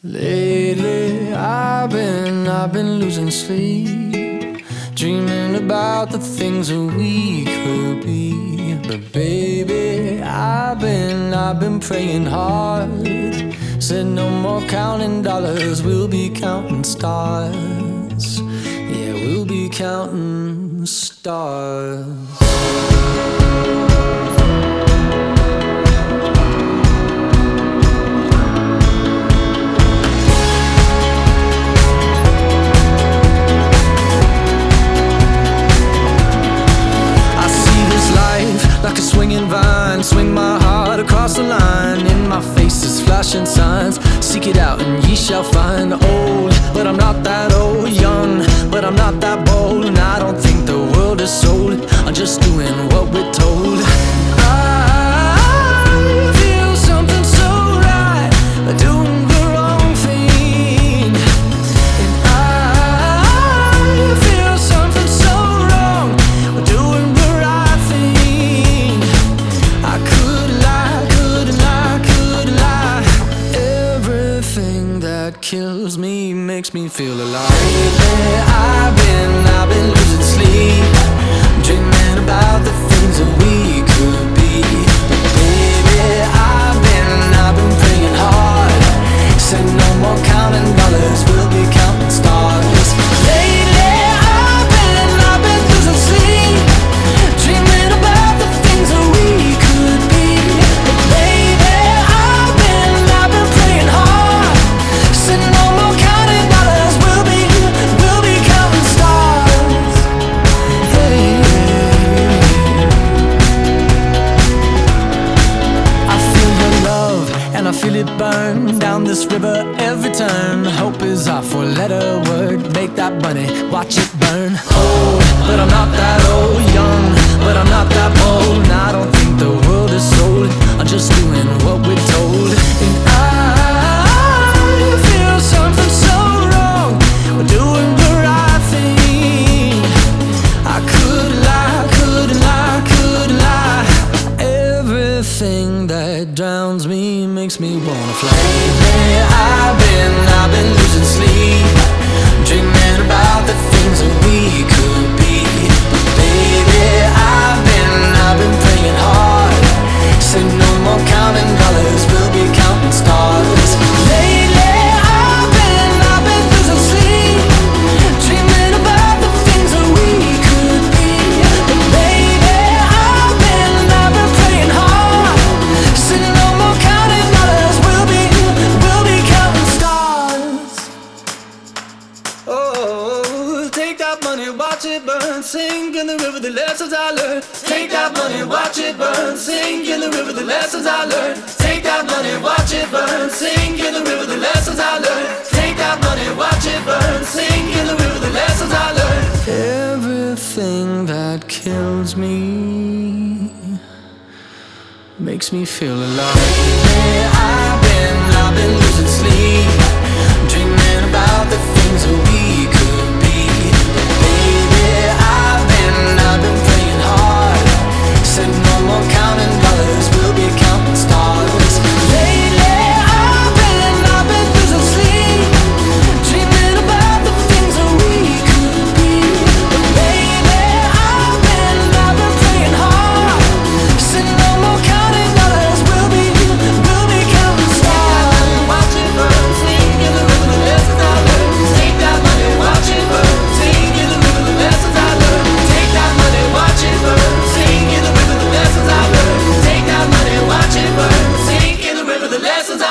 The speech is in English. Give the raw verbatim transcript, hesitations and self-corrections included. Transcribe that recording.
Lately, I've been, I've been losing sleep, dreaming about the things that we could be. But baby, I've been, I've been praying hard. Said no more counting dollars, we'll be counting stars. Yeah, we'll be counting stars. Like a swinging vine, swing my heart across the line. In my face is flashing signs, seek it out and ye shall find. Old, but I'm not that old. Young, but I'm not that bold. And I don't think the world is sold, I'm just doing what we're told. I feel something so right, doing the wrong thing. And I feel something so wrong, doing the right thing. I could lie, could lie, could lie. Everything that kills me makes me feel alive. Lately, I've been, I've been losing sleep, dreaming about the things that we could be. But baby, I've been, I've been praying hard. Said no more counting dollars, we'll be counting stars. Lately, I've been, I've been losing sleep, dreaming about the things that we could be. But baby, I've been, I've been praying hard. Said no more counting dollars, we'll be, we'll be counting stars. Hey, I feel your love and I feel it burn down this river every turn. Hope is our four-letter word. Make that money, watch it burn. Old, but I'm not that old. Young, but I'm not that bold. And I don't think the world is sold, I'm just doing what we're told. And I feel something so wrong, we're doing the right thing. I could lie, could lie, could lie. Everything that drowns me makes me wanna fly. Lately, I've been, I've been losing sleep, dreaming about the things that we could be. But baby, I've been, I've been praying hard. Said no more counting dollars, we'll be counting stars. Lately, I've been, I've been losing sleep, dreaming about the things that we could be. But baby, I've been, I've been praying hard. Said no more counting dollars, we'll be, we'll be counting stars. Oh, take that money, watch it burn, sink in the river the lessons I learned. Take that money, watch it burn, sink in the river the lessons I learned. Take that money, watch it burn, sink in the river the lessons I learned. Take that money, watch it burn, sink in the river the lessons I learned. Everything that kills me makes me feel alive. Lately, I've been, I've been losing sleep, dreaming about the things that we could be. But baby, I've been, I've been praying hard. Said no more counting dollars, we'll be counting stars. Lately, I've been, I've been losing sleep, dreaming about the things that we could be. But baby, I've been, I've been praying hard. Said no more counting dollars, we'll be, we'll be counting stars. Watch it burn, sink in the river the lessons I learned. Take that money, watch it burn, sink in the river the lessons I learned. Take that money, watch it burn, sink in the river the lessons I learned. Take that money, watch it burn, sink in the river the lessons I learned.